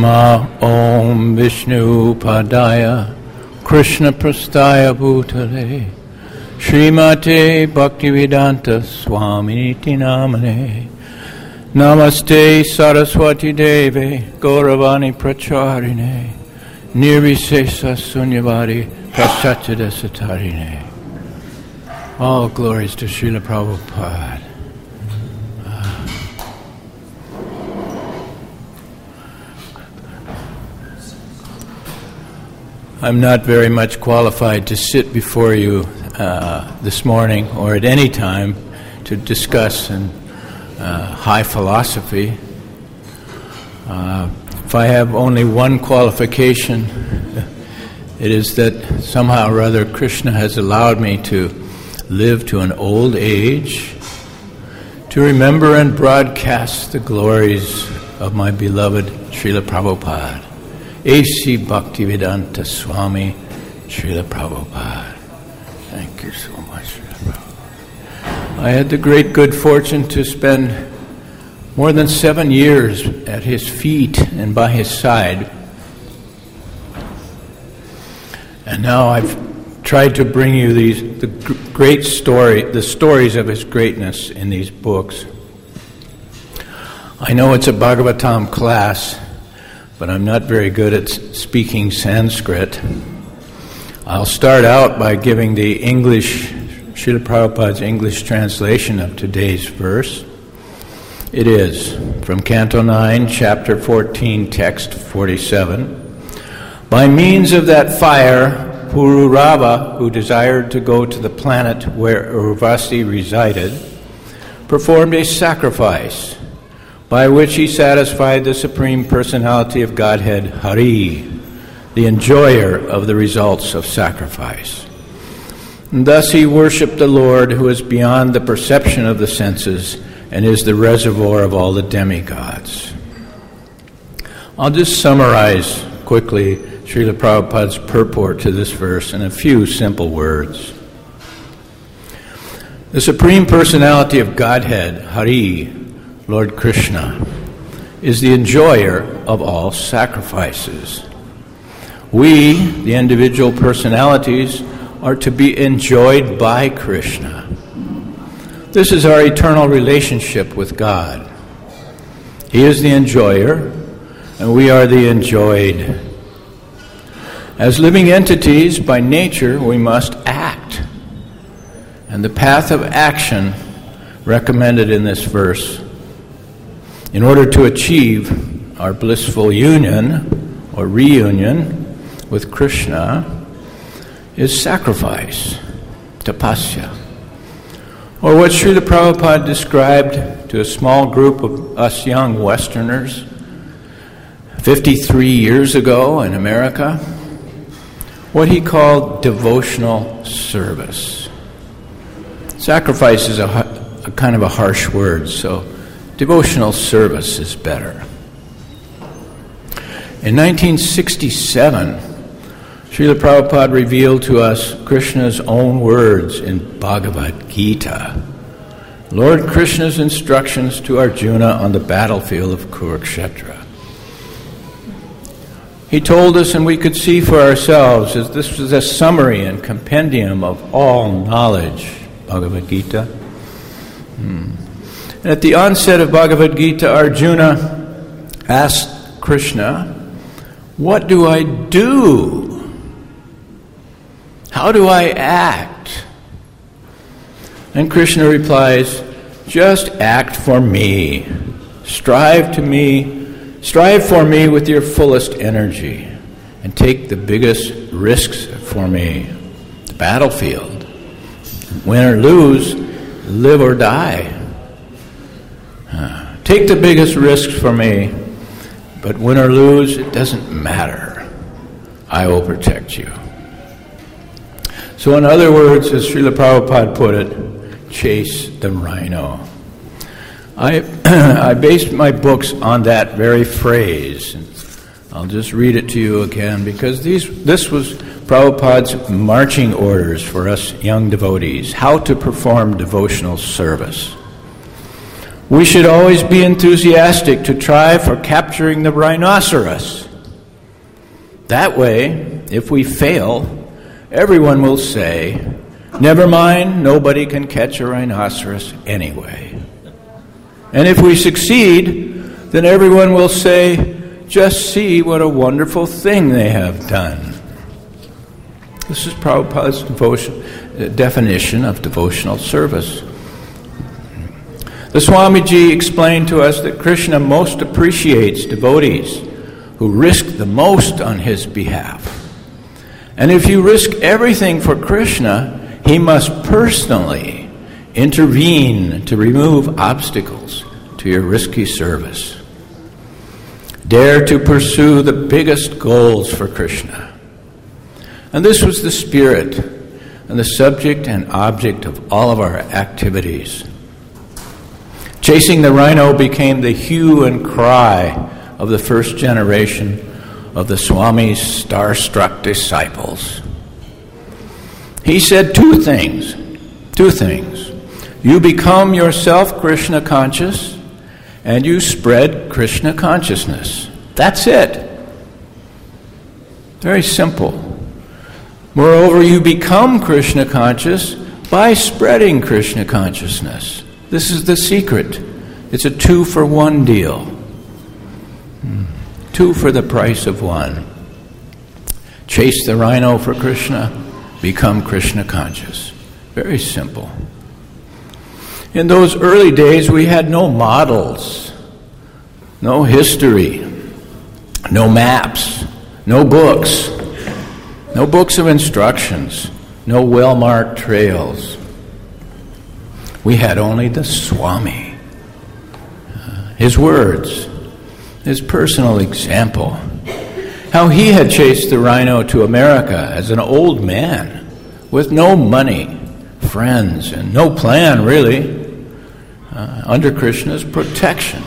Nama Om Vishnu Padaya Krishna Prastaya Bhutale Srimate Bhaktivedanta Swaminiti Namane Namaste Saraswati Deve Gauravani Pracharine Nirvisesa Sunyavari Prasatyada Satarine. All glories to Srila Prabhupada. I'm not very much qualified to sit before you this morning or at any time to discuss high philosophy. If I have only one qualification, it is that somehow or other Krishna has allowed me to live to an old age, to remember and broadcast the glories of my beloved Srila Prabhupada. A.C. Bhaktivedanta Swami Srila Prabhupada. Thank you so much, Srila Prabhupada. I had the great good fortune to spend more than 7 years at his feet and by his side. And now I've tried to bring you the stories of his greatness in these books. I know it's a Bhagavatam class, but I'm not very good at speaking Sanskrit. I'll start out by giving the Srila Prabhupada's English translation of today's verse. It is from Canto 9, Chapter 14, Text 47. By means of that fire, Pururava, who desired to go to the planet where Urvasi resided, performed a sacrifice by which he satisfied the Supreme Personality of Godhead, Hari, the enjoyer of the results of sacrifice. And thus he worshipped the Lord, who is beyond the perception of the senses and is the reservoir of all the demigods. I'll just summarize quickly Srila Prabhupada's purport to this verse in a few simple words. The Supreme Personality of Godhead, Hari, Lord Krishna, is the enjoyer of all sacrifices. We, the individual personalities, are to be enjoyed by Krishna. This is our eternal relationship with God. He is the enjoyer, and we are the enjoyed. As living entities, by nature, we must act. And the path of action recommended in this verse, in order to achieve our blissful union or reunion with Krishna, is sacrifice, tapasya. Or what Srila Prabhupada described to a small group of us young Westerners 53 years ago in America, what he called devotional service. Sacrifice is a kind of a harsh word, so devotional service is better. In 1967, Srila Prabhupada revealed to us Krishna's own words in Bhagavad Gita, Lord Krishna's instructions to Arjuna on the battlefield of Kurukshetra. He told us, and we could see for ourselves, as this was a summary and compendium of all knowledge, Bhagavad Gita. And at the onset of Bhagavad Gita, Arjuna asked Krishna, what do I do? How do I act? And Krishna replies, just act for me. Strive for me with your fullest energy, and take the biggest risks for me. The battlefield. Win or lose, live or die. Take the biggest risks for me, but win or lose, it doesn't matter. I will protect you. So in other words, as Srila Prabhupada put it, chase the rhino. I based my books on that very phrase. I'll just read it to you again, because this was Prabhupada's marching orders for us young devotees, how to perform devotional service. We should always be enthusiastic to try for capturing the rhinoceros. That way, if we fail, everyone will say, "Never mind, nobody can catch a rhinoceros anyway." And if we succeed, then everyone will say, "Just see what a wonderful thing they have done." This is Prabhupada's definition of devotional service. The Swamiji explained to us that Krishna most appreciates devotees who risk the most on his behalf. And if you risk everything for Krishna, he must personally intervene to remove obstacles to your risky service. Dare to pursue the biggest goals for Krishna. And this was the spirit and the subject and object of all of our activities. Chasing the rhino became the hue and cry of the first generation of the Swami's star-struck disciples. He said two things. You become yourself Krishna conscious, and you spread Krishna consciousness. That's it. Very simple. Moreover, you become Krishna conscious by spreading Krishna consciousness. This is the secret. It's a 2-for-1 deal. 2 for the price of 1. Chase the rhino for Krishna, become Krishna conscious. Very simple. In those early days, we had no models, no history, no maps, no books of instructions, no well-marked trails. We had only the Swami, his words, his personal example, how he had chased the rhino to America as an old man with no money, friends, and no plan really, under Krishna's protection.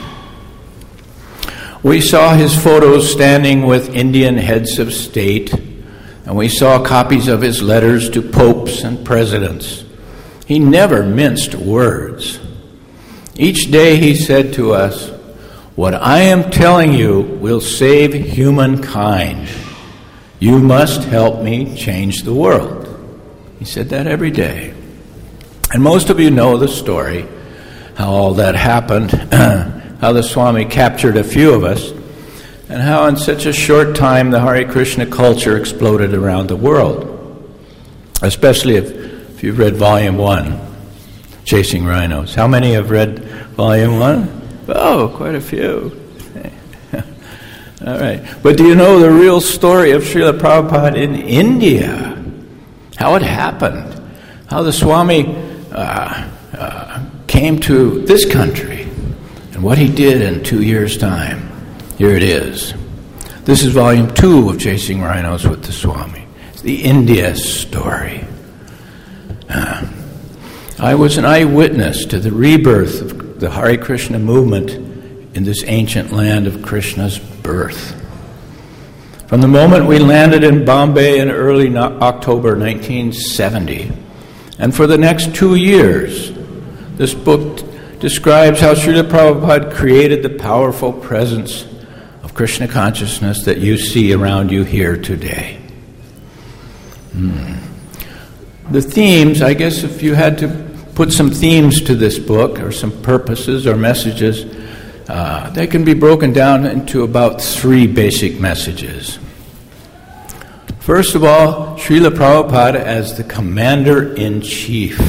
We saw his photos standing with Indian heads of state, and we saw copies of his letters to popes and presidents. He never minced words. Each day he said to us, "What I am telling you will save humankind. You must help me change the world." He said that every day. And most of you know the story, how all that happened, how the Swami captured a few of us, and how in such a short time the Hare Krishna culture exploded around the world. Especially if you've read Volume 1, Chasing Rhinos. How many have read Volume 1? Oh, quite a few. All right. But do you know the real story of Srila Prabhupada in India? How it happened? How the Swami came to this country and what he did in 2 years' time. Here it is. This is Volume 2 of Chasing Rhinos with the Swami. It's the India story. I was an eyewitness to the rebirth of the Hare Krishna movement in this ancient land of Krishna's birth. From the moment we landed in Bombay in early October 1970, and for the next 2 years, this book describes how Srila Prabhupada created the powerful presence of Krishna consciousness that you see around you here today. The themes, I guess if you had to put some themes to this book, or some purposes or messages, they can be broken down into about 3 basic messages. First of all, Srila Prabhupada as the Commander-in-Chief.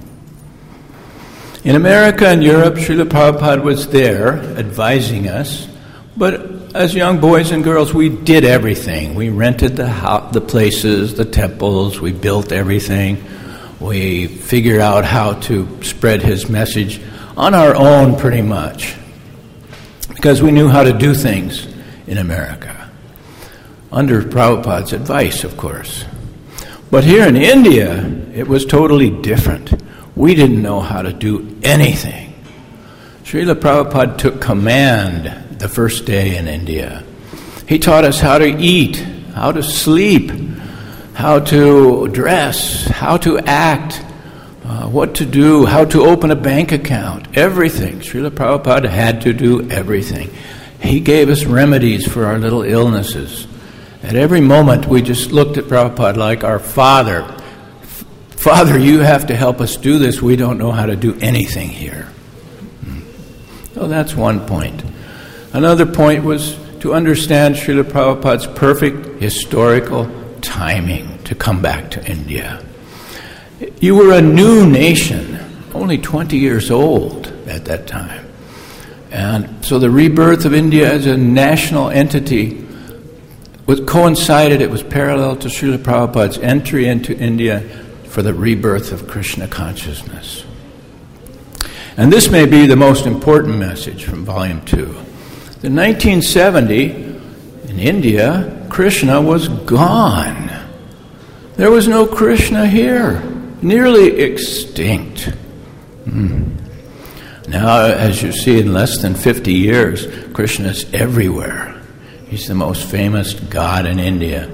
In America and Europe, Srila Prabhupada was there advising us, but as young boys and girls, we did everything. We rented the places, the temples, we built everything. We figured out how to spread his message on our own pretty much, because we knew how to do things in America, under Prabhupada's advice, of course. But here in India, it was totally different. We didn't know how to do anything. Srila Prabhupada took command the first day in India. He taught us how to eat, how to sleep, how to dress, how to act, what to do, how to open a bank account, everything. Srila Prabhupada had to do everything. He gave us remedies for our little illnesses. At every moment, we just looked at Prabhupada like our father. Father, you have to help us do this. We don't know how to do anything here. So that's one point. Another point was to understand Srila Prabhupada's perfect historical timing to come back to India. You were a new nation, only 20 years old at that time. And so the rebirth of India as a national entity was parallel to Srila Prabhupada's entry into India for the rebirth of Krishna consciousness. And this may be the most important message from Volume 2. In 1970, in India, Krishna was gone. There was no Krishna here, nearly extinct. Now, as you see, in less than 50 years, Krishna is everywhere. He's the most famous god in India.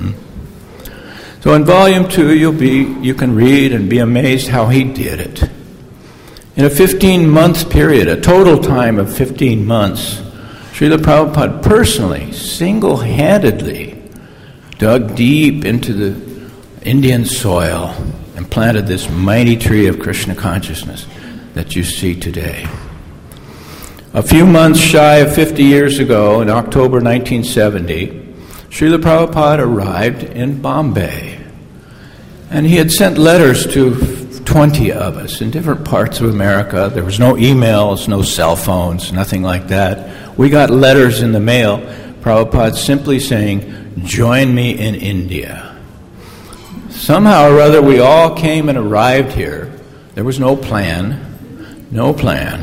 So in Volume 2, you can read and be amazed how he did it. In a 15-month period, a total time of 15 months, Srila Prabhupada personally, single-handedly, dug deep into the Indian soil and planted this mighty tree of Krishna consciousness that you see today. A few months shy of 50 years ago, in October 1970, Srila Prabhupada arrived in Bombay. And he had sent letters to 20 of us in different parts of America. There was no emails, no cell phones, nothing like that. We got letters in the mail, Prabhupada simply saying, "Join me in India." Somehow or other, we all came and arrived here. There was no plan. No plan.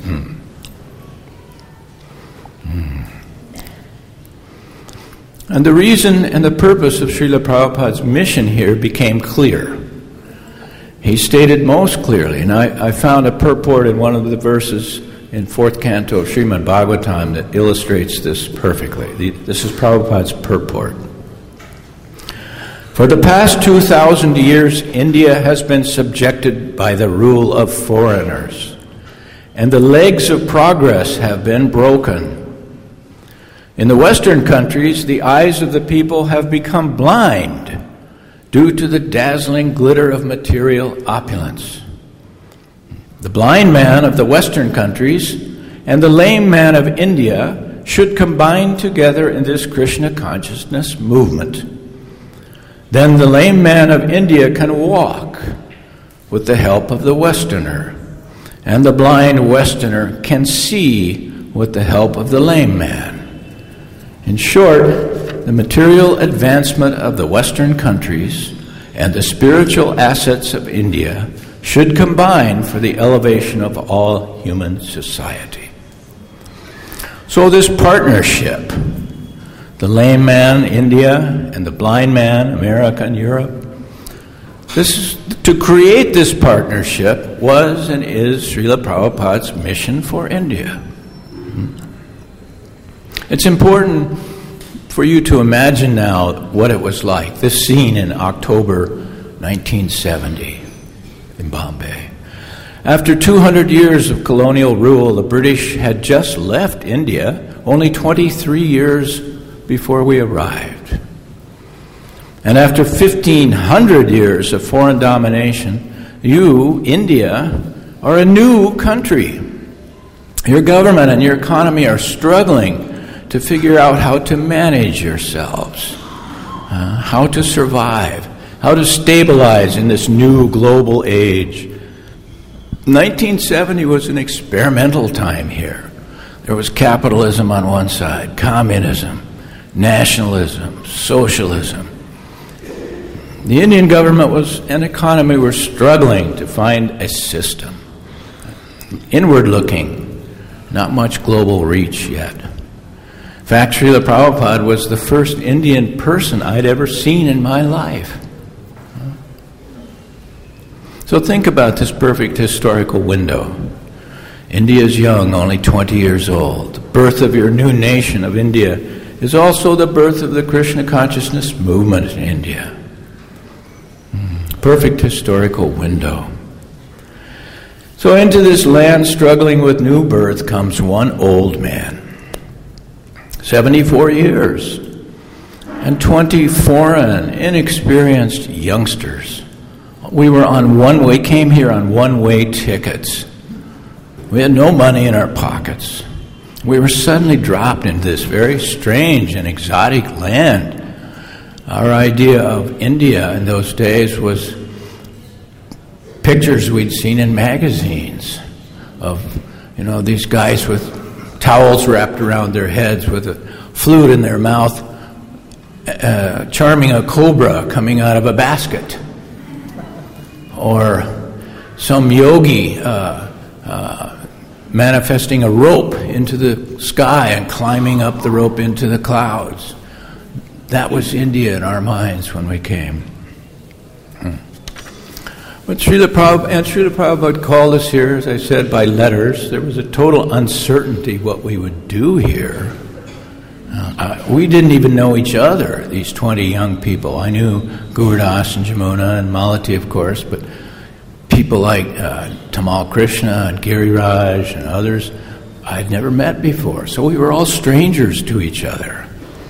And the reason and the purpose of Srila Prabhupada's mission here became clear. He stated most clearly, and I found a purport in one of the verses in 4th canto of Srimad Bhagavatam that illustrates this perfectly. This is Prabhupada's purport. For the past 2,000 years, India has been subjected by the rule of foreigners, and the legs of progress have been broken. In the Western countries, the eyes of the people have become blind due to the dazzling glitter of material opulence. The blind man of the Western countries and the lame man of India should combine together in this Krishna consciousness movement. Then the lame man of India can walk with the help of the Westerner, and the blind Westerner can see with the help of the lame man. In short, the material advancement of the Western countries and the spiritual assets of India should combine for the elevation of all human society. So this partnership, the lame man, India, and the blind man, America and Europe, to create this partnership was and is Srila Prabhupada's mission for India. It's important for you to imagine now what it was like, this scene in October 1970 in Bombay. After 200 years of colonial rule, the British had just left India only 23 years before we arrived. And after 1,500 years of foreign domination, you, India, are a new country. Your government and your economy are struggling to figure out how to manage yourselves, how to survive, how to stabilize in this new global age. 1970 was an experimental time here. There was capitalism on one side, communism, nationalism, socialism. The Indian government and economy were struggling to find a system. Inward looking, not much global reach yet. In fact, Srila Prabhupada was the first Indian person I'd ever seen in my life. So think about this perfect historical window. India is young, only 20 years old. The birth of your new nation of India is also the birth of the Krishna consciousness movement in India. Perfect historical window. So into this land struggling with new birth comes one old man, 74 years, and 20 foreign, inexperienced youngsters. We came here on one-way tickets. We had no money in our pockets. We were suddenly dropped into this very strange and exotic land. Our idea of India in those days was pictures we'd seen in magazines of, these guys with towels wrapped around their heads with a flute in their mouth, charming a cobra coming out of a basket. Or some yogi manifesting a rope into the sky and climbing up the rope into the clouds. That was India in our minds when we came. But Srila Prabhupada called us here, as I said, by letters. There was a total uncertainty what we would do here. We didn't even know each other, these 20 young people. I knew Gurdas and Jamuna and Malati, of course, but people like Tamal Krishna and Giriraj and others I'd never met before. So we were all strangers to each other.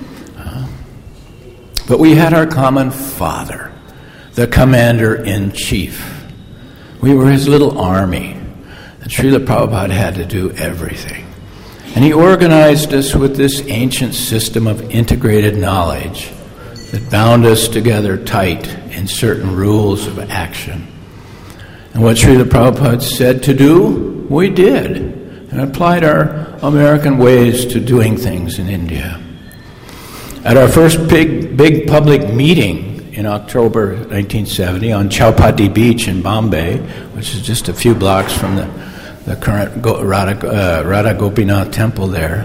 But we had our common father, the commander-in-chief. We were his little army, and Srila Prabhupada had to do everything. And he organized us with this ancient system of integrated knowledge that bound us together tight in certain rules of action. And what Srila Prabhupada said to do, we did, and applied our American ways to doing things in India. At our first big public meeting in October 1970 on Chowpatty Beach in Bombay, which is just a few blocks from the current Radha Gopinath temple there,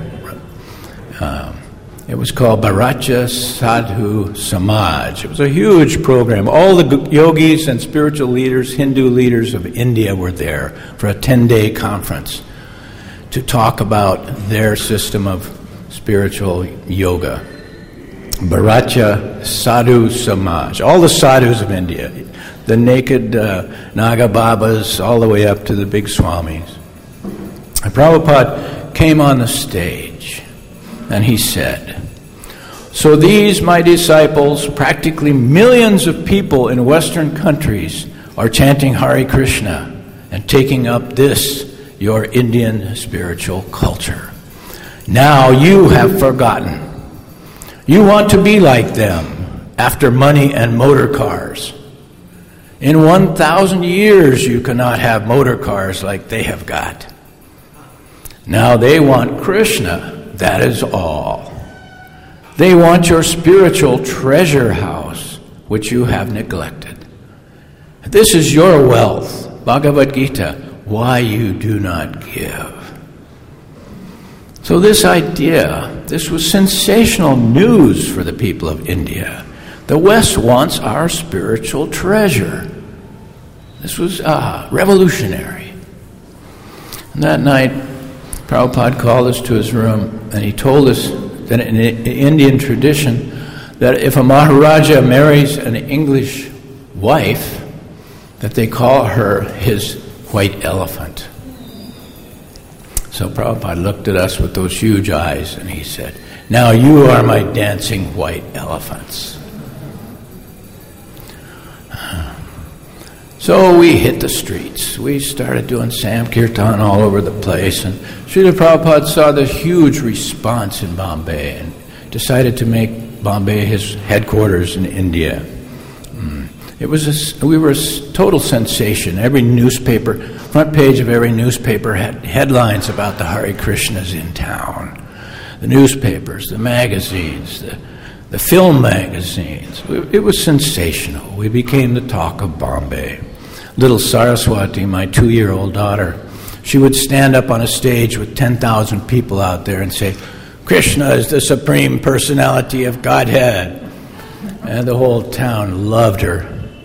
it was called Bharatiya Sadhu Samaj. It was a huge program. All the yogis and spiritual leaders, Hindu leaders of India were there for a 10-day conference to talk about their system of spiritual yoga. Bharatiya Sadhu Samaj. All the sadhus of India. The naked Naga Babas all the way up to the big Swamis. And Prabhupada came on the stage and he said, "So these, my disciples, practically millions of people in Western countries are chanting Hare Krishna and taking up this, your Indian spiritual culture. Now you have forgotten. You want to be like them after money and motor cars. In 1,000 years you cannot have motor cars like they have got. Now they want Krishna, that is all. They want your spiritual treasure house, which you have neglected. This is your wealth, Bhagavad Gita, why you do not give." So this was sensational news for the people of India. The West wants our spiritual treasure. This was revolutionary. And that night, Prabhupada called us to his room, and he told us that in Indian tradition, that if a Maharaja marries an English wife, that they call her his white elephant. So Prabhupada looked at us with those huge eyes, and he said, "Now you are my dancing white elephants." So we hit the streets. We started doing Sankirtan all over the place, and Srila Prabhupada saw the huge response in Bombay and decided to make Bombay his headquarters in India. We were a total sensation. Every newspaper, front page of every newspaper had headlines about the Hare Krishnas in town. The newspapers, the magazines, the film magazines. It was sensational. We became the talk of Bombay. Little Saraswati, my 2-year-old daughter, she would stand up on a stage with 10,000 people out there and say, "Krishna is the Supreme Personality of Godhead." And the whole town loved her.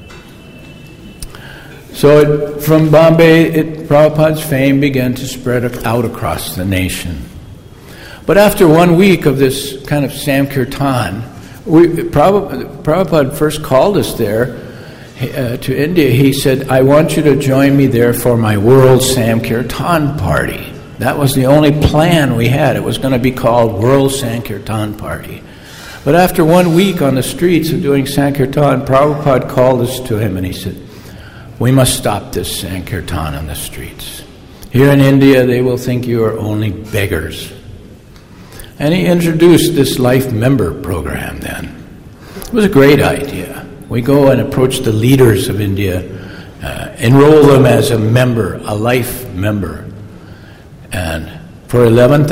So from Bombay, Prabhupada's fame began to spread out across the nation. But after 1 week of this kind of Sankirtan, Prabhupada first called us there, to India, he said, I want you to join me there for my World Sankirtan Party. That was the only plan we had. It was going to be called World Sankirtan Party. But after 1 week on the streets of doing Sankirtan, Prabhupada called us to him and he said, we must stop this Sankirtan on the streets. Here in India, they will think you are only beggars. And he introduced this life member program then. It was a great idea. We go and approach the leaders of India, enroll them as a member, a life member. And for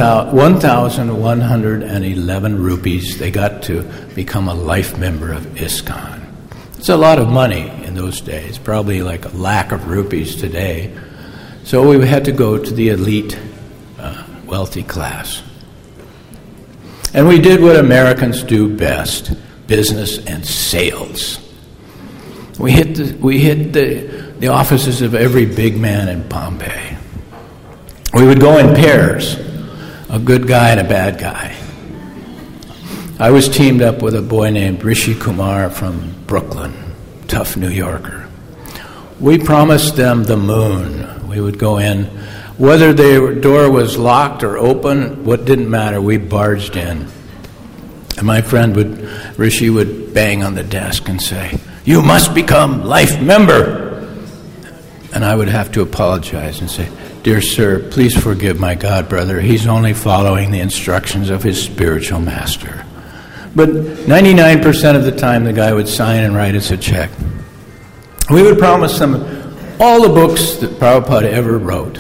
1,111 rupees, they got to become a life member of ISKCON. It's a lot of money in those days, probably like a lakh of rupees today. So we had to go to the elite, wealthy class. And we did what Americans do best, business and sales. We hit the offices of every big man in Bombay. We would go in pairs, a good guy and a bad guy. I was teamed up with a boy named Rishi Kumar from Brooklyn, tough New Yorker. We promised them the moon. We would go in. Whether the door was locked or open, what didn't matter, we barged in. And my friend Rishi would bang on the desk and say, you must become life member. And I would have to apologize and say, dear sir, please forgive my god brother. He's only following the instructions of his spiritual master. But 99% of the time, the guy would sign and write us a check. We would promise them all the books that Prabhupada ever wrote.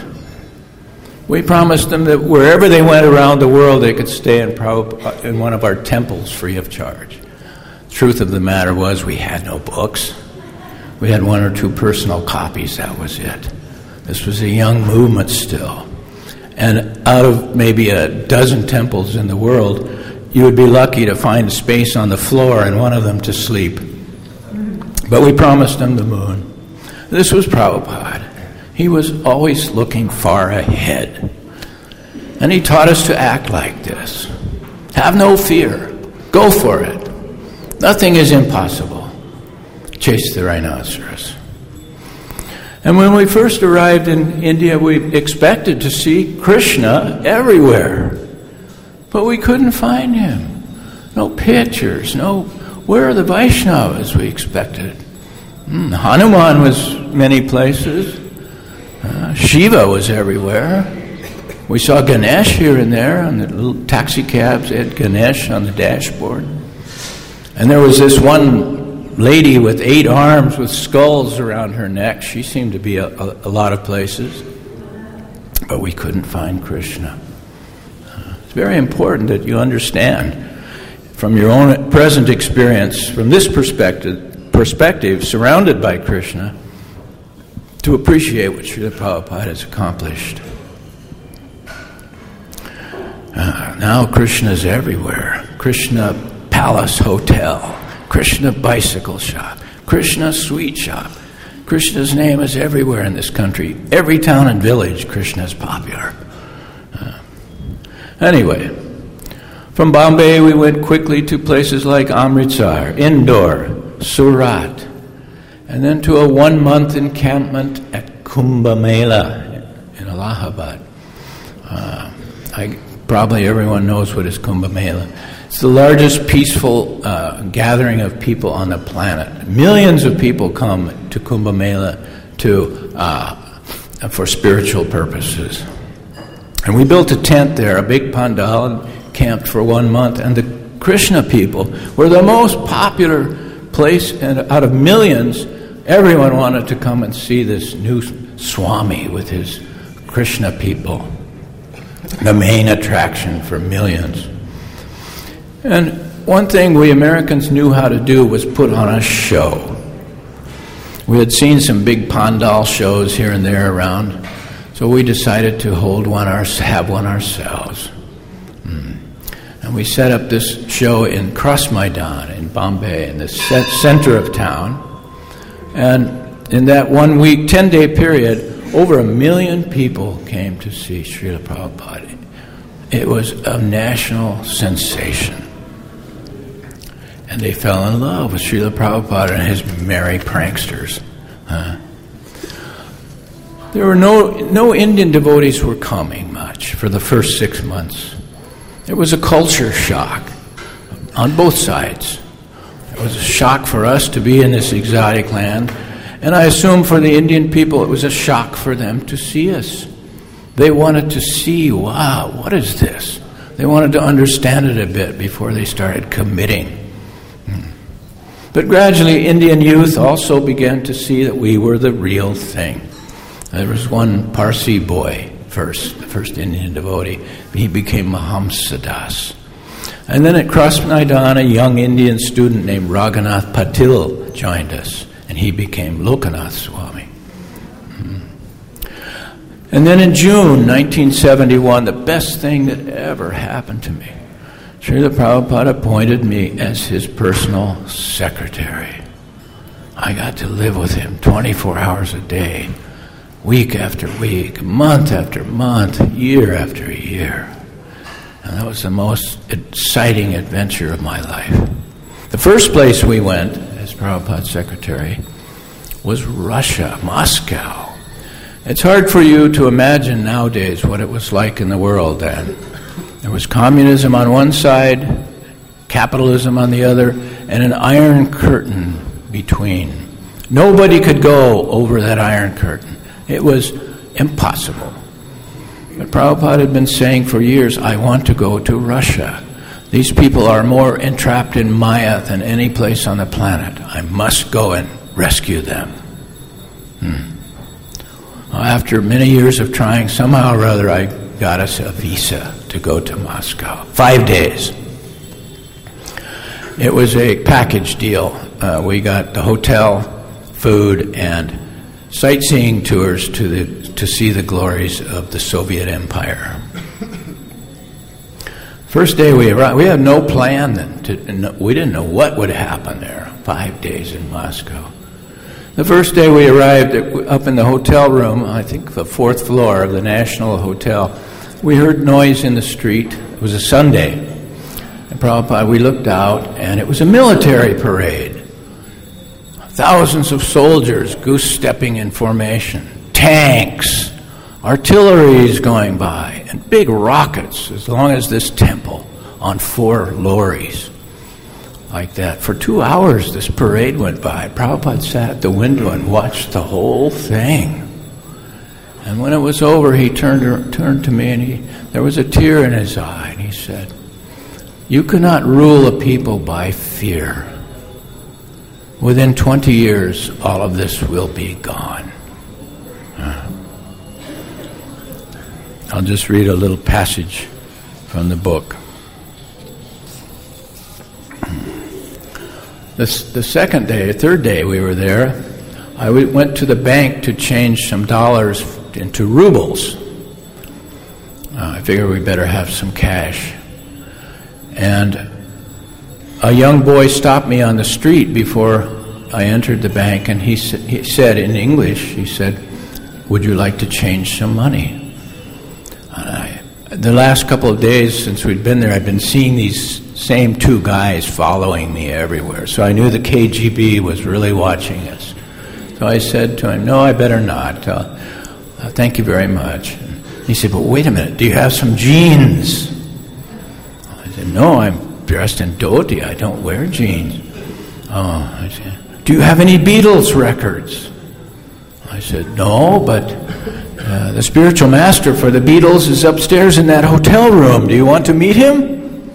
We promised them that wherever they went around the world, they could stay in one of our temples free of charge. The truth of the matter was we had no books. We had 1 or 2 personal copies, that was it. This was a young movement still. And out of maybe a dozen temples in the world, you would be lucky to find a space on the floor and one of them to sleep. But we promised them the moon. This was Prabhupada. He was always looking far ahead. And he taught us to act like this. Have no fear. Go for it. Nothing is impossible. Chase the rhinoceros. And when we first arrived in India, we expected to see Krishna everywhere. But we couldn't find him. No pictures, where are the Vaishnavas we expected? Hanuman was many places. Shiva was everywhere. We saw Ganesh here and there on the little taxi cabs. They had Ganesh on the dashboard. And there was this one lady with 8 arms with skulls around her neck. She seemed to be a lot of places. But we couldn't find Krishna. It's very important that you understand from your own present experience, from this perspective surrounded by Krishna, to appreciate what Srila Prabhupada has accomplished. Now Krishna is everywhere. Krishna Palace Hotel, Krishna Bicycle Shop, Krishna Sweet Shop. Krishna's name is everywhere in this country. Every town and village, Krishna is popular. Anyway, from Bombay we went quickly to places like Amritsar, Indore, Surat, and then to a 1-month encampment at Kumbh Mela in Allahabad. Probably everyone knows what is Kumbh Mela. It's the largest peaceful gathering of people on the planet. Millions of people come to Kumbh Mela for spiritual purposes. And we built a tent there, a big pandal, and camped for 1 month. And the Krishna people were the most popular place, and out of millions, everyone wanted to come and see this new Swami with his Krishna people. The main attraction for millions. And one thing we Americans knew how to do was put on a show. We had seen some big pandal shows here and there around, so we decided to have one ourselves. And we set up this show in Cross Maidan in Bombay, in the center of town. And in that 1 week, 10-day period, over 1 million people came to see Srila Prabhupada. It was a national sensation. And they fell in love with Srila Prabhupada and his merry pranksters. There were no Indian devotees were coming much for the first 6 months. There was a culture shock on both sides. It was a shock for us to be in this exotic land, and I assume for the Indian people it was a shock for them to see us. They wanted to see, wow, what is this? They wanted to understand it a bit before they started committing. But gradually, Indian youth also began to see that we were the real thing. There was one Parsi boy the first Indian devotee. He became Mahamsadas. And then at Krasnaidan, a young Indian student named Raghunath Patil joined us, and he became Lokanath Swami. And then in June 1971, the best thing that ever happened to me, Srila Prabhupada appointed me as his personal secretary. I got to live with him 24 hours a day, week after week, month after month, year after year. And that was the most exciting adventure of my life. The first place we went as Prabhupada's secretary was Russia, Moscow. It's hard for you to imagine nowadays what it was like in the world then. There was communism on one side, capitalism on the other, and an iron curtain between. Nobody could go over that iron curtain. It was impossible. But Prabhupada had been saying for years, I want to go to Russia. These people are more entrapped in Maya than any place on the planet. I must go and rescue them. After many years of trying, somehow or other I got us a visa to go to Moscow. 5 days. It was a package deal. We got the hotel, food, and sightseeing tours to see the glories of the Soviet Empire. First day we arrived, we had no plan then. We didn't know what would happen there. 5 days in Moscow. The first day we arrived up in the hotel room, I think the 4th floor of the National Hotel, we heard noise in the street. It was a Sunday. And Prabhupada, we looked out, and it was a military parade. Thousands of soldiers goose-stepping in formation. Tanks, artillery going by, and big rockets as long as this temple on 4 lorries. Like that. For 2 hours this parade went by. Prabhupada sat at the window and watched the whole thing. And when it was over, he turned to me and there was a tear in his eye, and he said, "You cannot rule a people by fear. Within 20 years, all of this will be gone." I'll just read a little passage from the book. The third day we were there, I went to the bank to change some dollars into rubles. I figured we better have some cash. And a young boy stopped me on the street before I entered the bank, and he said in English, he said, "Would you like to change some money?" The last couple of days since we'd been there, I'd been seeing these same 2 guys following me everywhere. So I knew the KGB was really watching us. So I said to him, "No, I better not. Thank you very much." And he said, "But wait a minute, do you have some jeans?" I said, "No, I'm dressed in dhoti. I don't wear jeans." I said, "Do you have any Beatles records?" I said, "No, but the spiritual master for the Beatles is upstairs in that hotel room. Do you want to meet him?"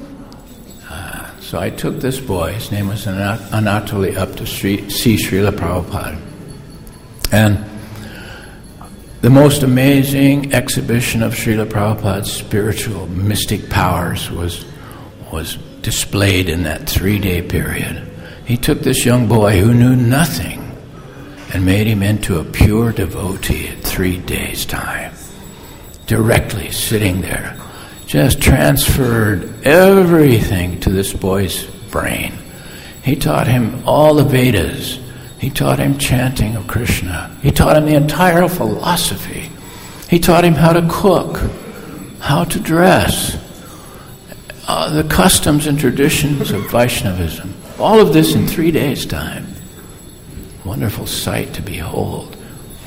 So I took this boy, his name was Anatoly, up to see Srila Prabhupada. And the most amazing exhibition of Srila Prabhupada's spiritual mystic powers was displayed in that 3-day period. He took this young boy who knew nothing and made him into a pure devotee in 3 days' time. Directly sitting there. Just transferred everything to this boy's brain. He taught him all the Vedas. He taught him chanting of Krishna. He taught him the entire philosophy. He taught him how to cook, how to dress, the customs and traditions of Vaishnavism. All of this in 3 days' time. Wonderful sight to behold.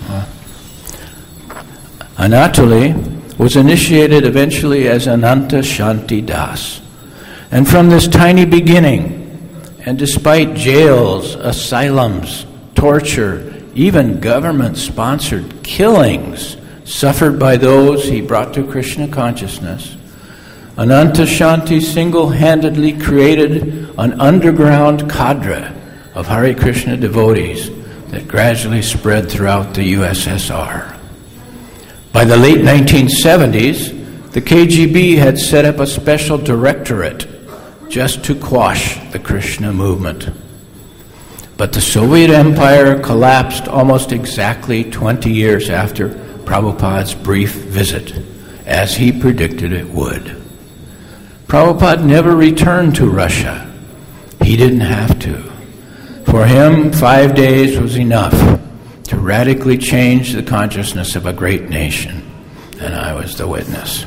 Anatoly was initiated eventually as Ananta Shanti Das. And from this tiny beginning, and despite jails, asylums, torture, even government-sponsored killings suffered by those he brought to Krishna consciousness, Ananta Shanti single-handedly created an underground cadre of Hare Krishna devotees that gradually spread throughout the USSR. By the late 1970s, the KGB had set up a special directorate just to quash the Krishna movement. But the Soviet Empire collapsed almost exactly 20 years after Prabhupada's brief visit, as he predicted it would. Prabhupada never returned to Russia. He didn't have to. For him, 5 days was enough to radically change the consciousness of a great nation, and I was the witness.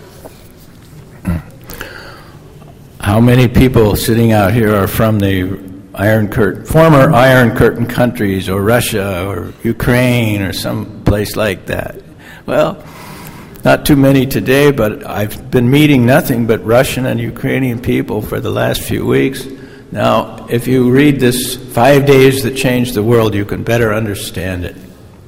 How many people sitting out here are from the former Iron Curtain countries, or Russia, or Ukraine, or some place like that? Well, not too many today, but I've been meeting nothing but Russian and Ukrainian people for the last few weeks. Now, if you read this 5 days that changed the world, you can better understand it.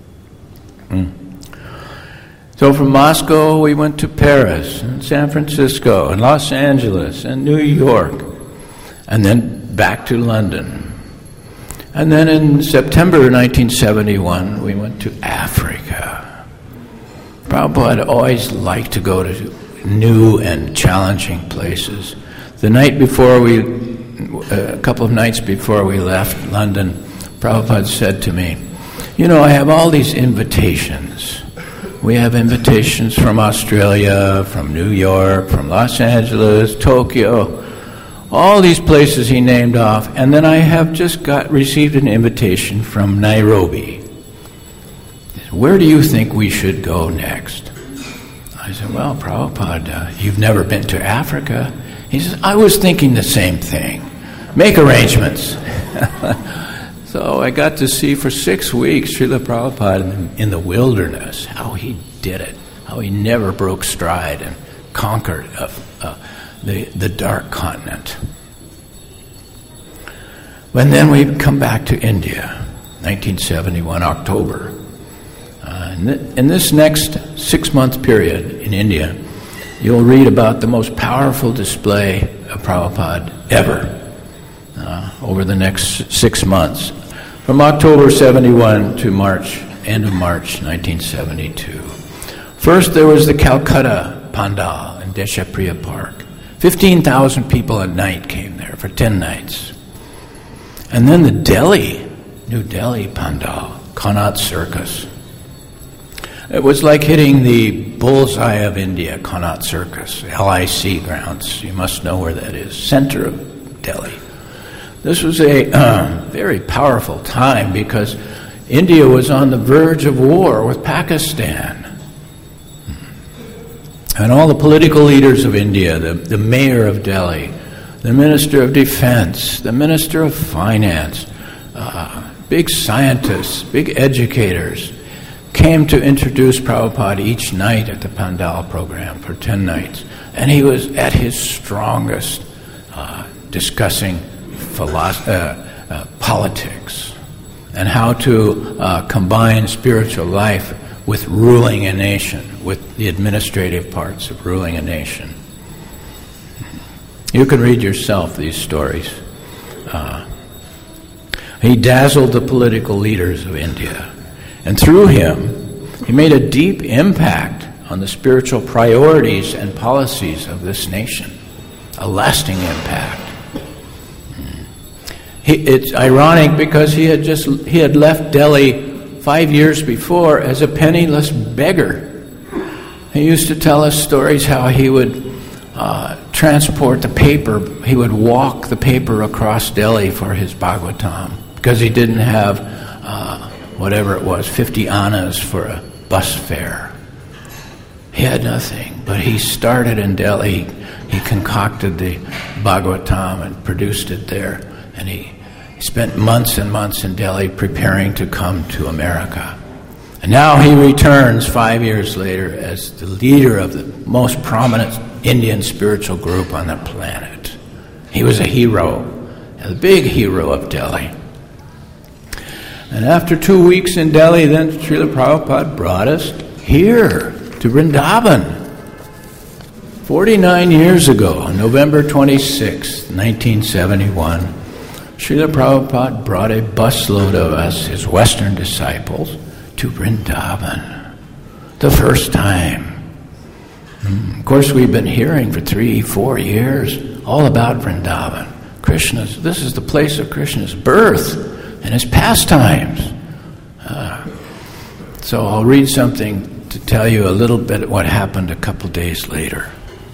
So from Moscow, we went to Paris, and San Francisco, and Los Angeles, and New York, and then back to London. And then in September 1971, we went to Africa. Prabhupada always liked to go to new and challenging places. The night before a couple of nights before we left London, Prabhupada said to me, I have all these invitations. We have invitations from Australia, from New York, from Los Angeles, Tokyo, all these places he named off, and then I have just received an invitation from Nairobi. Where do you think we should go next? I said, well, Prabhupada, you've never been to Africa. He says, I was thinking the same thing. Make arrangements. So I got to see for 6 weeks Srila Prabhupada in the wilderness, how he did it, how he never broke stride and conquered the dark continent. And then we come back to India, 1971, October. In this next 6-month period in India, you'll read about the most powerful display of Prabhupada ever over the next 6 months, from October 71 to end of March 1972. First, there was the Calcutta Pandal in Deshapriya Park. 15,000 people at night came there for 10 nights. And then the New Delhi Pandal, Connaught Circus. It was like hitting the bullseye of India, Connaught Circus, LIC grounds. You must know where that is, center of Delhi. This was a very powerful time because India was on the verge of war with Pakistan. And all the political leaders of India, the mayor of Delhi, the minister of defense, the minister of finance, big scientists, big educators, came to introduce Prabhupada each night at the Pandal program for 10 nights. And he was at his strongest discussing politics and how to combine spiritual life with ruling a nation, with the administrative parts of ruling a nation. You can read yourself these stories. He dazzled the political leaders of India. And through him, he made a deep impact on the spiritual priorities and policies of this nation. A lasting impact. It's ironic because he had left Delhi 5 years before as a penniless beggar. He used to tell us stories how he would transport the paper. He would walk the paper across Delhi for his Bhagavatam because he didn't have whatever it was, 50 annas for a bus fare. He had nothing, but he started in Delhi. He concocted the Bhagavatam and produced it there. and he spent months and months in Delhi preparing to come to America. And now he returns 5 years later as the leader of the most prominent Indian spiritual group on the planet. He was a hero, a big hero of Delhi. And after 2 weeks in Delhi, then Srila Prabhupada brought us here to Vrindavan. 49 years ago, on November 26, 1971, Srila Prabhupada brought a busload of us, his Western disciples, to Vrindavan. The first time. Of course, we've been hearing for 3-4 years all about Vrindavan. This is the place of Krishna's birth and his pastimes. So I'll read something to tell you a little bit what happened a couple days later.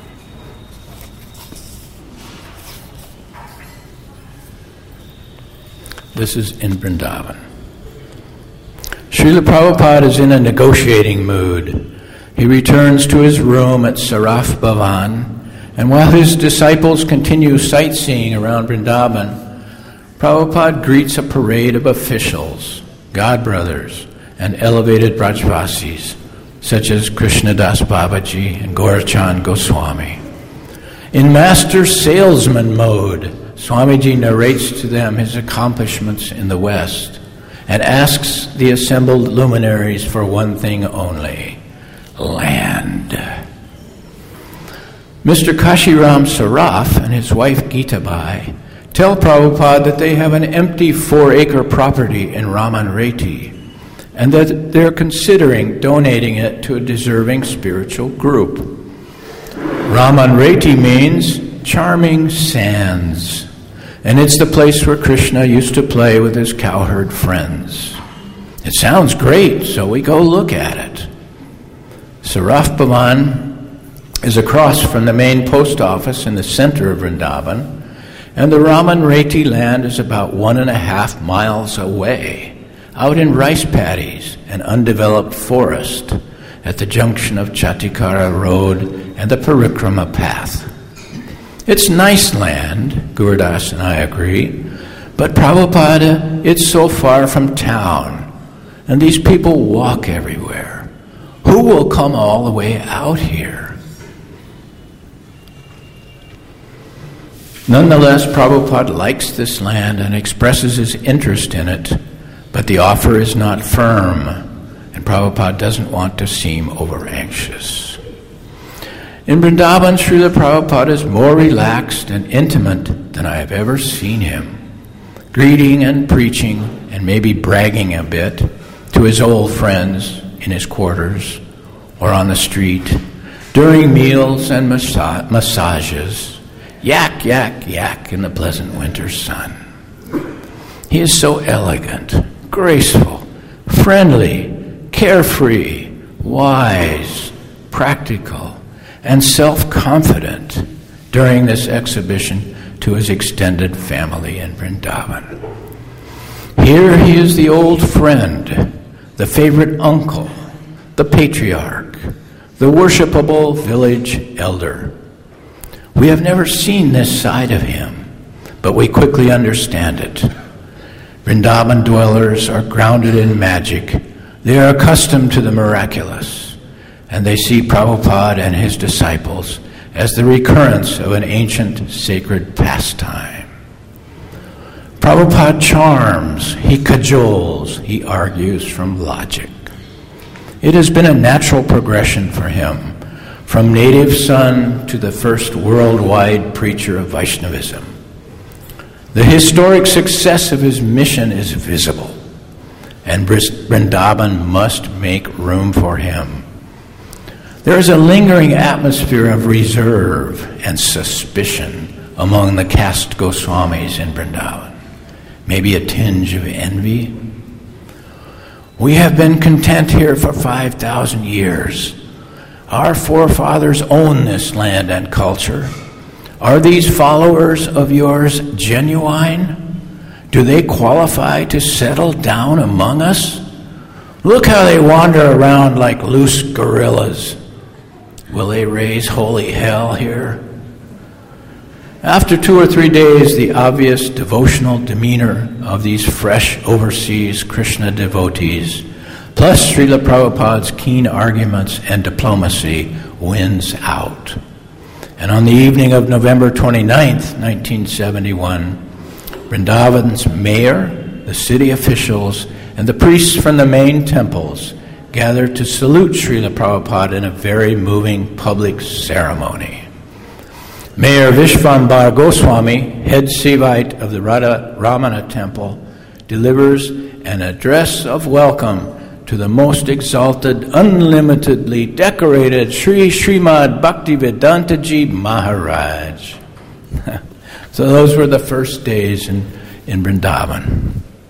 This is in Vrindavan. Srila Prabhupada is in a negotiating mood. He returns to his room at Saraf Bhavan, and while his disciples continue sightseeing around Vrindavan, Prabhupada greets a parade of officials, godbrothers, and elevated Brajvasis, such as Krishnadas Babaji and Gaurachand Goswami. In master salesman mode, Swamiji narrates to them his accomplishments in the West and asks the assembled luminaries for one thing only: land. Mr. Kashiram Saraf and his wife Gitabai tell Prabhupada that they have an empty 4-acre property in Raman Reti and that they're considering donating it to a deserving spiritual group. Raman Reti means charming sands, and it's the place where Krishna used to play with his cowherd friends. It sounds great, so we go look at it. Saraf Bhavan is across from the main post office in the center of Vrindavan, and the Raman Reti land is about 1.5 miles away, out in rice paddies and undeveloped forest at the junction of Chatikara Road and the Parikrama Path. It's nice land, Gurudas and I agree, but Prabhupada, it's so far from town, and these people walk everywhere. Who will come all the way out here? Nonetheless, Prabhupada likes this land and expresses his interest in it, but the offer is not firm, and Prabhupada doesn't want to seem over-anxious. In Vrindavan, Srila Prabhupada is more relaxed and intimate than I have ever seen him, greeting and preaching and maybe bragging a bit to his old friends in his quarters or on the street, during meals and massages, yak, yak, yak in the pleasant winter sun. He is so elegant, graceful, friendly, carefree, wise, practical, and self-confident during this exhibition to his extended family in Vrindavan. Here he is the old friend, the favorite uncle, the patriarch, the worshipable village elder. We have never seen this side of him, but we quickly understand it. Vrindavan dwellers are grounded in magic. They are accustomed to the miraculous, and they see Prabhupada and his disciples as the recurrence of an ancient sacred pastime. Prabhupada charms, he cajoles, he argues from logic. It has been a natural progression for him, from native son to the first worldwide preacher of Vaishnavism. The historic success of his mission is visible, and Vrindavan must make room for him. There is a lingering atmosphere of reserve and suspicion among the caste Goswamis in Vrindavan. Maybe a tinge of envy. We have been content here for 5,000 years. Our forefathers own this land and culture. Are these followers of yours genuine? Do they qualify to settle down among us? Look how they wander around like loose gorillas. Will they raise holy hell here? After 2 or 3 days, the obvious devotional demeanor of these fresh overseas Krishna devotees, plus Srila Prabhupada's keen arguments and diplomacy, wins out. And on the evening of November 29th, 1971, Vrindavan's mayor, the city officials, and the priests from the main temples gathered to salute Srila Prabhupada in a very moving public ceremony. Mayor Vishvambar Goswami, head Sevite of the Radha Ramana temple, delivers an address of welcome to the most exalted, unlimitedly decorated Sri Srimad Bhaktivedanta Ji Maharaj. So those were the first days in Vrindavan.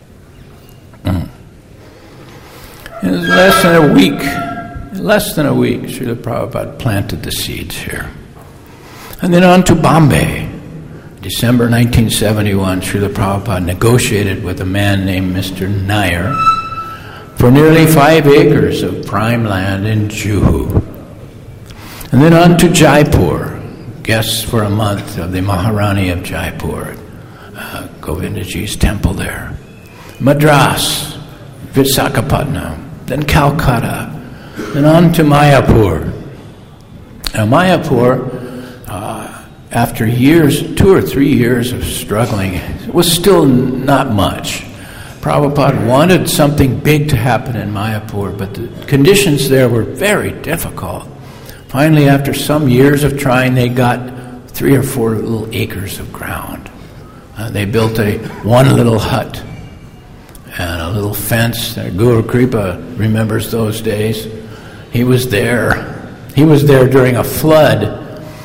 It was less than a week, Srila Prabhupada planted the seeds here. And then on to Bombay. December 1971, Srila Prabhupada negotiated with a man named Mr. Nair for nearly 5 acres of prime land in Juhu. And then on to Jaipur, guests for a month of the Maharani of Jaipur, Govindaji's temple there. Madras, Visakhapatnam, then Calcutta, then on to Mayapur. Now Mayapur, after 2 or 3 years of struggling, it was still not much. Prabhupada wanted something big to happen in Mayapur, but the conditions there were very difficult. Finally, after some years of trying, they got 3 or 4 little acres of ground. They built one little hut and a little fence. Guru Kripa remembers those days. He was there. He was there during a flood.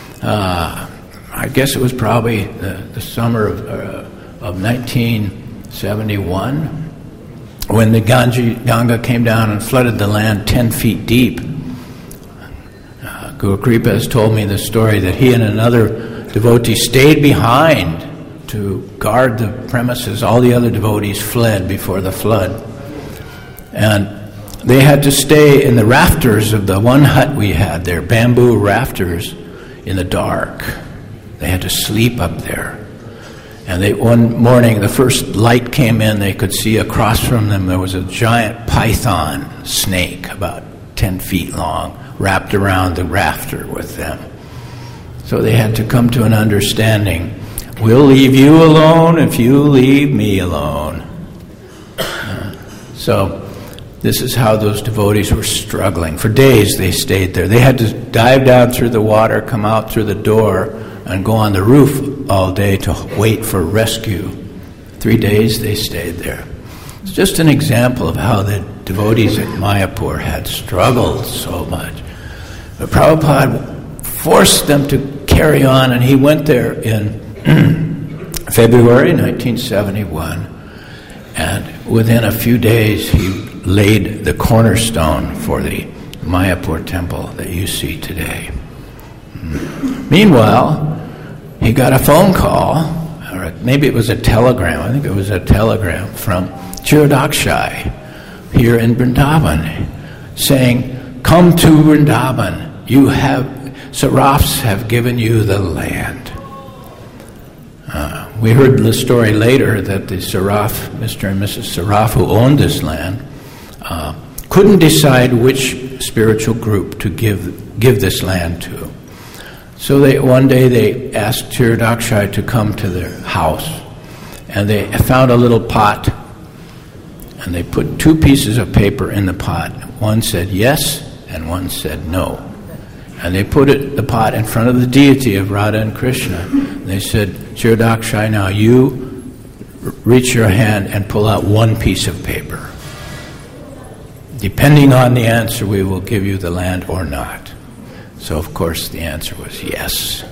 I guess it was probably the summer of 1971 when the Ganga came down and flooded the land 10 feet deep. Guru Kripa has told me the story that he and another devotee stayed behind to guard the premises. All the other devotees fled before the flood. And they had to stay in the rafters of the one hut we had there, bamboo rafters, in the dark. They had to sleep up there. And one morning, the first light came in, they could see across from them there was a giant python snake, about 10 feet long, wrapped around the rafter with them. So they had to come to an understanding. We'll leave you alone if you leave me alone. So this is how those devotees were struggling. For days they stayed there. They had to dive down through the water, come out through the door, and go on the roof all day to wait for rescue. 3 days they stayed there. It's just an example of how the devotees at Mayapur had struggled so much. But Prabhupada forced them to carry on, and he went there in February 1971, and within a few days he laid the cornerstone for the Mayapur temple that you see today. Meanwhile, he got a phone call, or maybe it was a telegram, I think it was a telegram from Chirodakshai here in Vrindavan, saying, come to Vrindavan, Sarafs have given you the land. We heard the story later that the Saraf, Mr. and Mrs. Saraf, who owned this land, couldn't decide which spiritual group to give this land to. So one day they asked Chirodakshai to come to their house, and they found a little pot, and they put 2 pieces of paper in the pot. One said yes, and one said no. And they put the pot in front of the deity of Radha and Krishna. And they said, Chirodakshai, now you reach your hand and pull out 1 piece of paper. Depending on the answer, we will give you the land or not. So, of course, the answer was yes.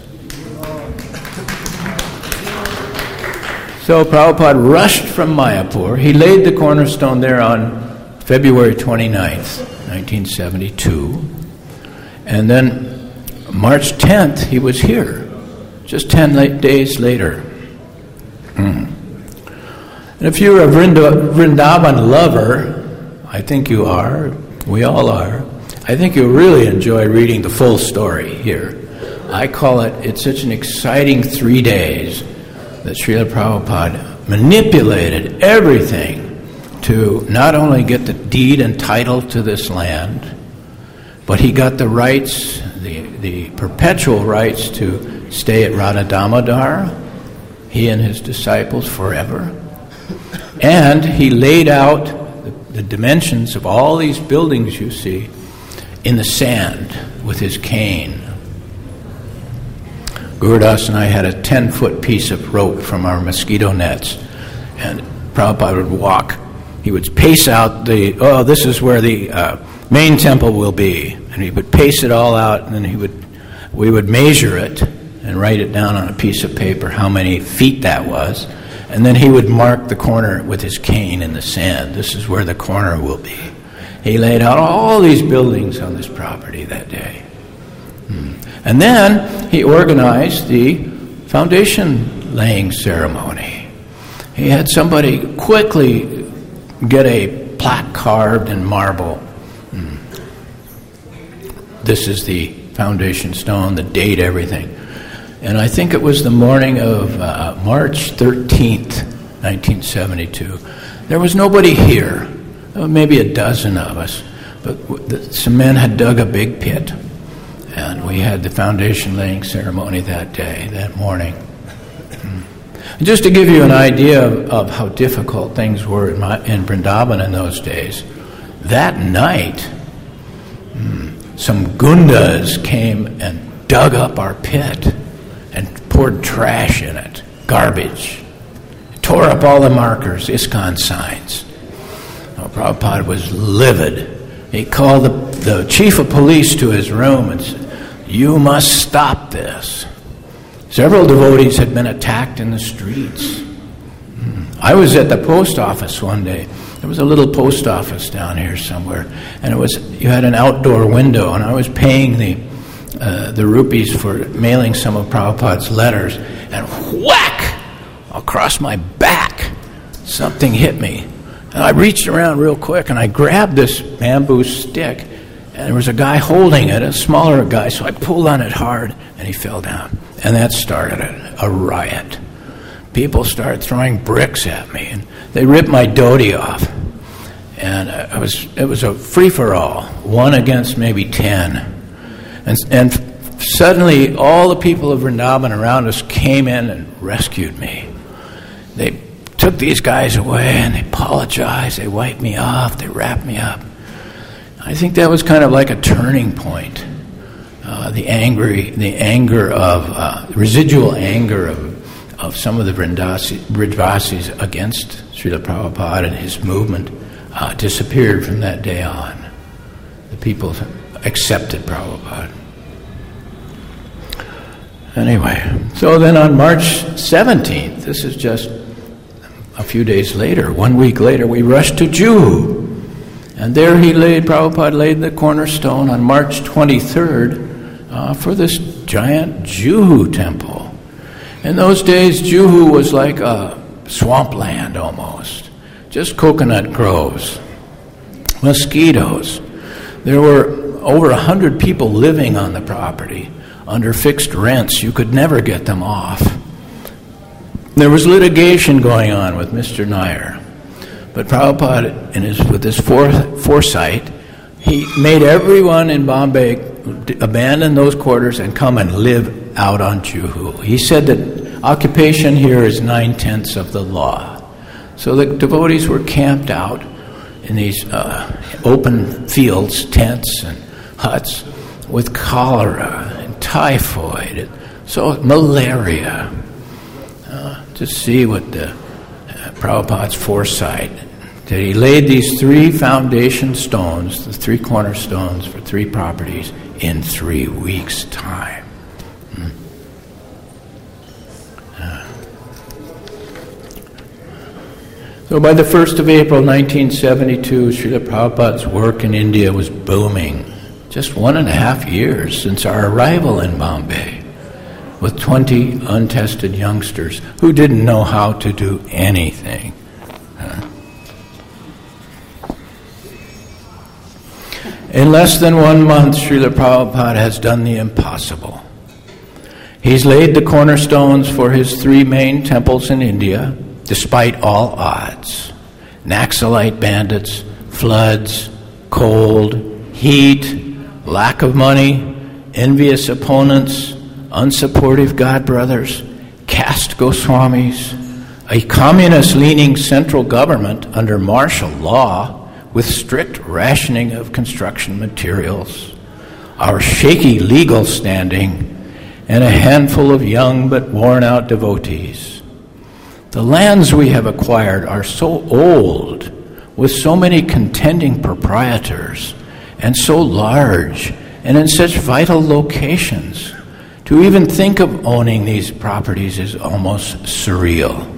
So Prabhupada rushed from Mayapur. He laid the cornerstone there on February 29th, 1972. And then March 10th, he was here, just 10 days later. And if you're a Vrindavan lover, I think you are, we all are, I think you'll really enjoy reading the full story here. I call it's such an exciting 3 days that Srila Prabhupada manipulated everything to not only get the deed and title to this land, but he got the rights, the perpetual rights to stay at Radha Damodar, he and his disciples forever. And he laid out the dimensions of all these buildings you see in the sand with his cane. Gurudas and I had a 10-foot piece of rope from our mosquito nets, and Prabhupada would walk. He would pace out this is where the main temple will be, and he would pace it all out, and then we would measure it and write it down on a piece of paper how many feet that was, and then he would mark the corner with his cane in the sand. This is where the corner will be. He laid out all these buildings on this property that day. And then he organized the foundation laying ceremony. He had somebody quickly get a plaque carved in marble. This is the foundation stone, the date, everything. And I think it was the morning of March 13th, 1972. There was nobody here, maybe a dozen of us, but some men had dug a big pit, and we had the foundation laying ceremony that day, that morning. Just to give you an idea of how difficult things were in Vrindavan in those days, that night, some gundas came and dug up our pit and poured trash in it, garbage, tore up all the markers, ISKCON signs. Prabhupada was livid. He called the chief of police to his room and said, "You must stop this." Several devotees had been attacked in the streets. I was at the post office one day. There was a little post office down here somewhere, and you had an outdoor window, and I was paying the rupees for mailing some of Prabhupada's letters, and whack! Across my back, something hit me. And I reached around real quick, and I grabbed this bamboo stick, and there was a guy holding it, a smaller guy, so I pulled on it hard, and he fell down. And that started a riot. People started throwing bricks at me, and they ripped my dhoti off. And it was a free-for-all, 1 against maybe 10. And suddenly, all the people of Vrindavan around us came in and rescued me. They took these guys away, and they apologized, they wiped me off, they wrapped me up. I think that was kind of like a turning point. Residual anger of some of the Brijvasis against Srila Prabhupada and his movement disappeared from that day on. The people accepted Prabhupada. Anyway, so then on March 17th, this is just a few days later, 1 week later, we rushed to Juhu. And there Prabhupada laid the cornerstone on March 23rd for this giant Juhu temple. In those days, Juhu was like a swampland almost. Just coconut groves, mosquitoes. There were over 100 people living on the property under fixed rents. You could never get them off. There was litigation going on with Mr. Nair. But Prabhupada, with his foresight, he made everyone in Bombay abandon those quarters and come and live out on Juhu. He said that occupation here is 9/10 of the law. So the devotees were camped out in these open fields, tents and huts, with cholera and typhoid, and malaria. To see what the Prabhupada's foresight, that he laid these 3 foundation stones, the 3 cornerstones for 3 properties in 3 weeks' time. So by the 1st of April 1972, Srila Prabhupada's work in India was booming. Just 1.5 years since our arrival in Bombay, with 20 untested youngsters who didn't know how to do anything. In less than 1 month, Srila Prabhupada has done the impossible. He's laid the cornerstones for his 3 main temples in India, despite all odds. Naxalite bandits, floods, cold, heat, lack of money, envious opponents, unsupportive godbrothers, caste Goswamis, a communist-leaning central government under martial law with strict rationing of construction materials, our shaky legal standing, and a handful of young but worn-out devotees. The lands we have acquired are so old, with so many contending proprietors, and so large, and in such vital locations. To even think of owning these properties is almost surreal.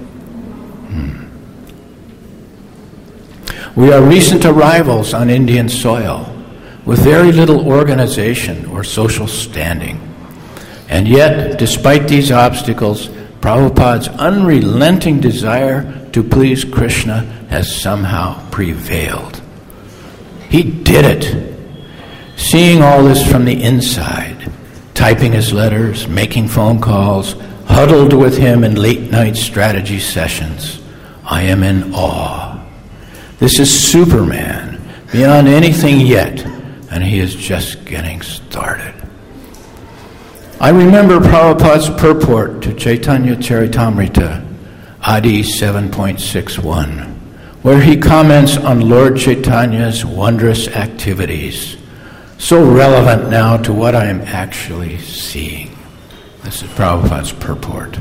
We are recent arrivals on Indian soil, with very little organization or social standing. And yet, despite these obstacles, Prabhupada's unrelenting desire to please Krishna has somehow prevailed. He did it. Seeing all this from the inside, typing his letters, making phone calls, huddled with him in late-night strategy sessions, I am in awe. This is Superman, beyond anything yet, and he is just getting started. I remember Prabhupada's purport to Chaitanya Charitamrita, Adi 7.61, where he comments on Lord Chaitanya's wondrous activities, so relevant now to what I am actually seeing. This is Prabhupada's purport.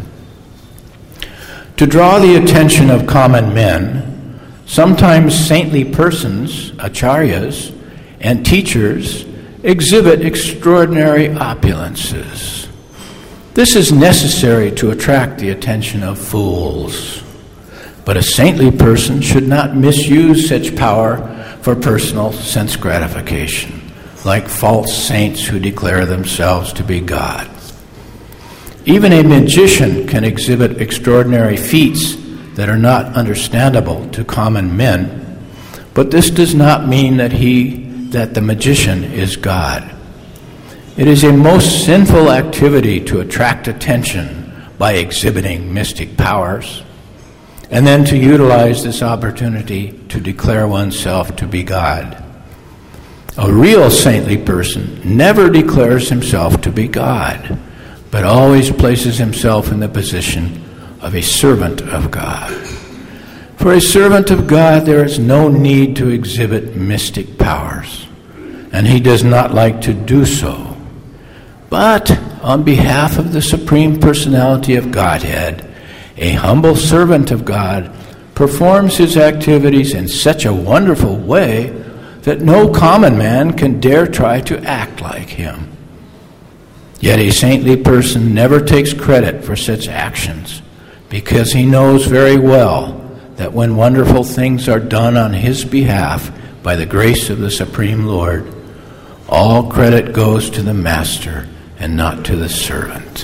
To draw the attention of common men, sometimes saintly persons, acharyas, and teachers exhibit extraordinary opulences. This is necessary to attract the attention of fools. But a saintly person should not misuse such power for personal sense gratification, like false saints who declare themselves to be God. Even a magician can exhibit extraordinary feats that are not understandable to common men, but this does not mean that the magician is God. It is a most sinful activity to attract attention by exhibiting mystic powers, and then to utilize this opportunity to declare oneself to be God. A real saintly person never declares himself to be God, but always places himself in the position of a servant of God. For a servant of God, there is no need to exhibit mystic powers, and he does not like to do so. But on behalf of the Supreme Personality of Godhead, a humble servant of God performs his activities in such a wonderful way that no common man can dare try to act like him. Yet a saintly person never takes credit for such actions, because he knows very well that when wonderful things are done on his behalf by the grace of the Supreme Lord, all credit goes to the master and not to the servant.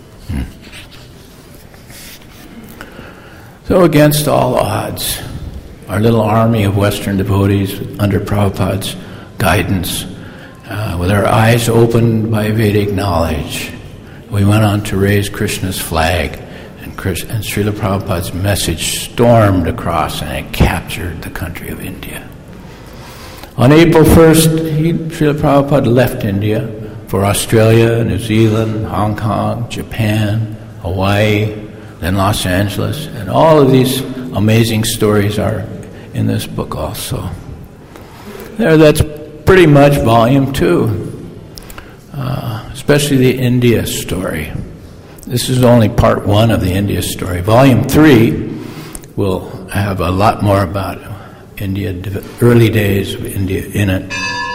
So against all odds, our little army of Western devotees under Prabhupada's guidance, with our eyes opened by Vedic knowledge, we went on to raise Krishna's flag, and Srila Prabhupada's message stormed across and it captured the country of India. On April 1st, Srila Prabhupada left India for Australia, New Zealand, Hong Kong, Japan, Hawaii, then Los Angeles, and all of these amazing stories are in this book also. That's pretty much volume 2, especially the India story. This is only part 1 of the India story. Volume 3 will have a lot more about India, early days of India in it.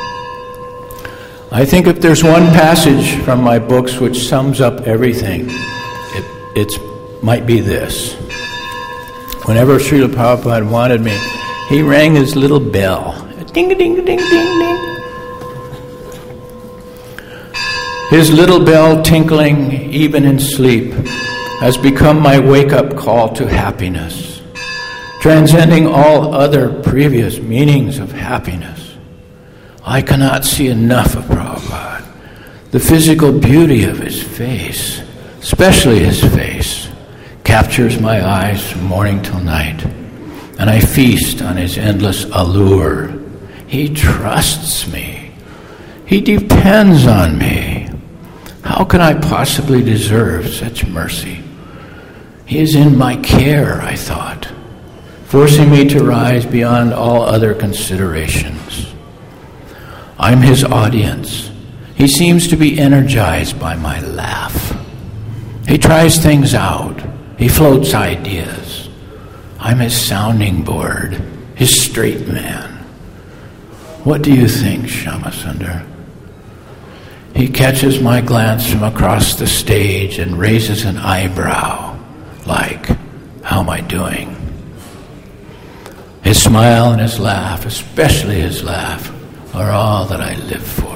I think if there's one passage from my books which sums up everything, it might be this. Whenever Srila Prabhupada wanted me, he rang his little bell. Ding-a-ding-a-ding-ding-ding. His little bell tinkling even in sleep has become my wake-up call to happiness, transcending all other previous meanings of happiness. I cannot see enough of Prabhupada, the physical beauty of his face, especially his face, captures my eyes from morning till night, and I feast on his endless allure. He trusts me. He depends on me. How can I possibly deserve such mercy? He is in my care, I thought, forcing me to rise beyond all other considerations. I'm his audience. He seems to be energized by my laugh. He tries things out. He floats ideas. I'm his sounding board, his straight man. What do you think, Shyamsundar? He catches my glance from across the stage and raises an eyebrow, like, how am I doing? His smile and his laugh, especially his laugh, are all that I live for.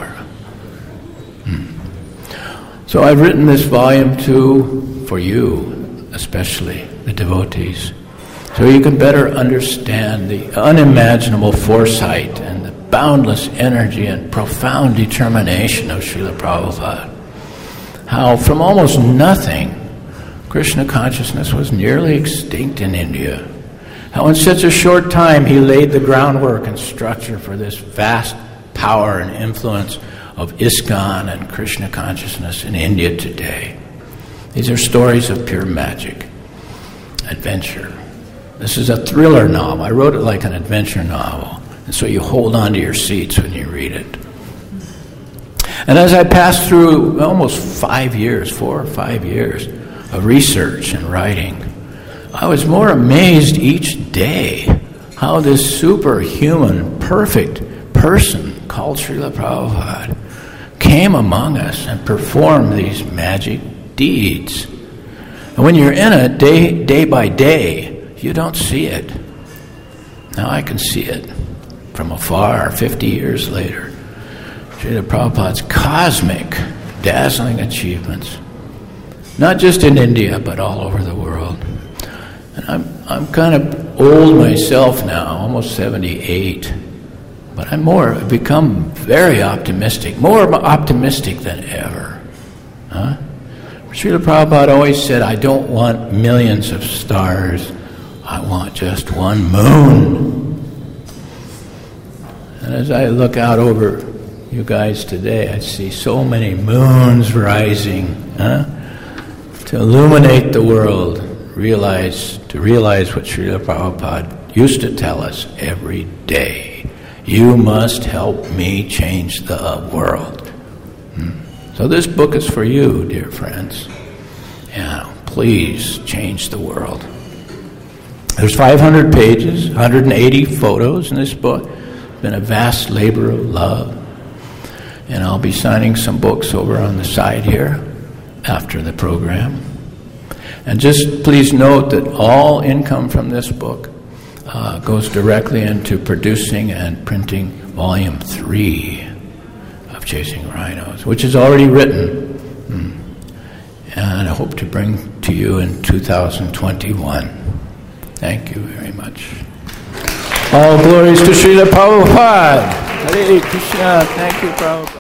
So I've written this volume too for you, especially the devotees, so you can better understand the unimaginable foresight and the boundless energy and profound determination of Srila Prabhupada. How from almost nothing, Krishna consciousness was nearly extinct in India. How in such a short time he laid the groundwork and structure for this vast power and influence of ISKCON and Krishna consciousness in India today. These are stories of pure magic, adventure. This is a thriller novel. I wrote it like an adventure novel, and so you hold on to your seats when you read it. And as I passed through almost 4 or 5 years of research and writing, I was more amazed each day how this superhuman, perfect person called Srila Prabhupada came among us and performed these magic deeds. And when you're in it day by day, you don't see it. Now I can see it from afar 50 years later. Srila Prabhupada's cosmic, dazzling achievements, not just in India, but all over the world. And I'm kind of old myself now, almost 78, but I've become very optimistic, more optimistic than ever. Srila Prabhupada always said, I don't want millions of stars, I want just one moon. And as I look out over you guys today, I see so many moons rising to illuminate the world, to realize what Srila Prabhupada used to tell us every day. You must help me change the world. So this book is for you, dear friends. Please change the world. There's 500 pages, 180 photos in this book. It's been a vast labor of love. And I'll be signing some books over on the side here after the program. And just please note that all income from this book goes directly into producing and printing Volume 3 of Chasing Rhinos, which is already written. And I hope to bring to you in 2021. Thank you very much. All glories to Srila Prabhupada. Hare Krishna. Thank you, Prabhupada.